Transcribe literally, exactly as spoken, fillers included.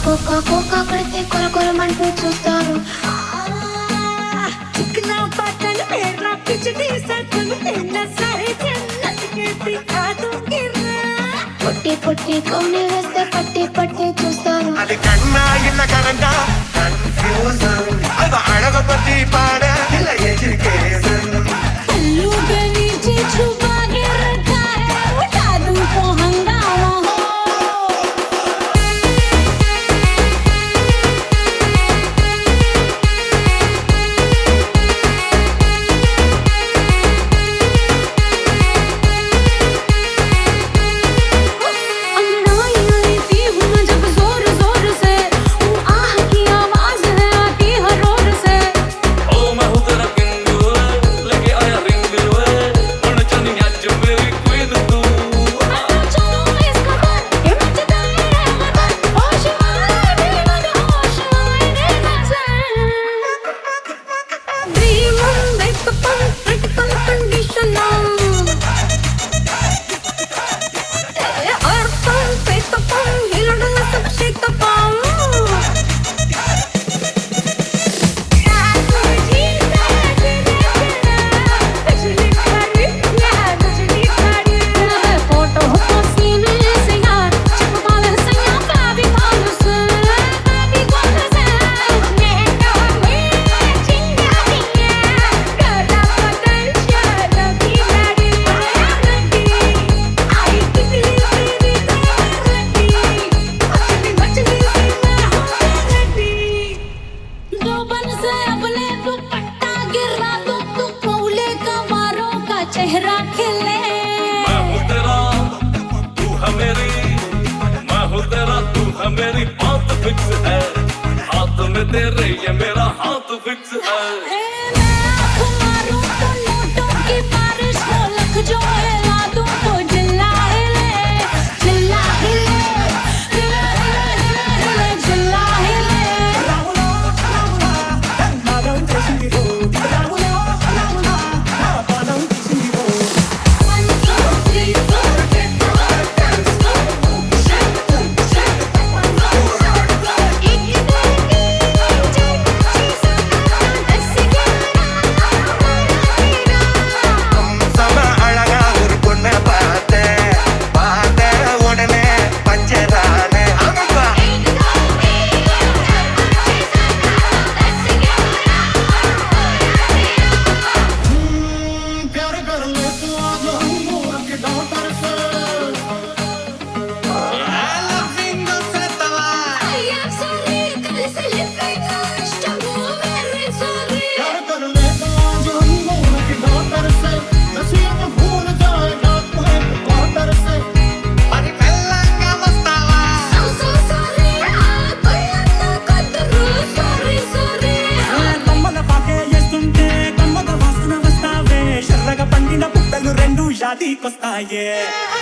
కోక కోక కొడితే కొర కొరమంటూ చూస్తారు. चिकना बटन मेरा पिछली सटन तेरा सारे जन्नत के दिखा दूंगी పొట్టి పొట్టి కౌని వేస్తే పట్టి పట్టి చూస్తారు. అది కన్నా ఇన్న కరంగా కన్ఫ్యూజన్ అది అడగపతి పాడ ఇలా ఎడ్యుకేషన్ पल्लू के नीचे छुपा के रखा है उठा दूं तो हंगामा हो. अंगड़ाई लेती हूँ मैं जब जोर जोर से वो आह की आवाज है आती हर ओर से. ओ मैं हूँ तेरा किंग लेके आया रिंग मन चनी आज मेरी क्वीन तू मैं तो चलूं इस कदर ये मचता है मदर होश आए बेमन होश आए रे नजर. Dream on wake up on critical condition now. Earth on wake up on healed na sab shake up on. चेहरा खिले मैं हूँ तेरा तू है मेरी मैं हूँ तेरा तू है मेरी बात फिक्स है हाथ में तेरे ये मेरा हाथ फिक्स है. मैं आँख मारूं तो नोटों की बारिश हो लख जो हिला दूं तो जिल्ला हिले जिल्ला हिले हिले हिले हिले जिल्ला हिले. One two three four get down dance go shake shake shake one two एक एक चीज़ ऐसे சம அழகா ஒரு பொண்ணை பார்த்தேன் பார்த்த உடனே பஞ்சதானே ஆமாப்பா प्यार कर ले तू आज मोर के डॉटर से I love you से तवा I am sorry कल से लिपट स्टॉप वेरी सॉरी. प्यार कर ले तू आज मोर के डॉटर से नसीब भूल जाएगा तू एक क्वार्टर से మరి మెల్లంగా వస్తావా So so sorry ఆపయ్యన్న కదరు sorry sorry. కమ్మల పాకే చేస్తుంటే కమ్మగ వాసన వస్తావే శర్రగ పండిన పుట్టలు రెండు యాదికొస్తాయే.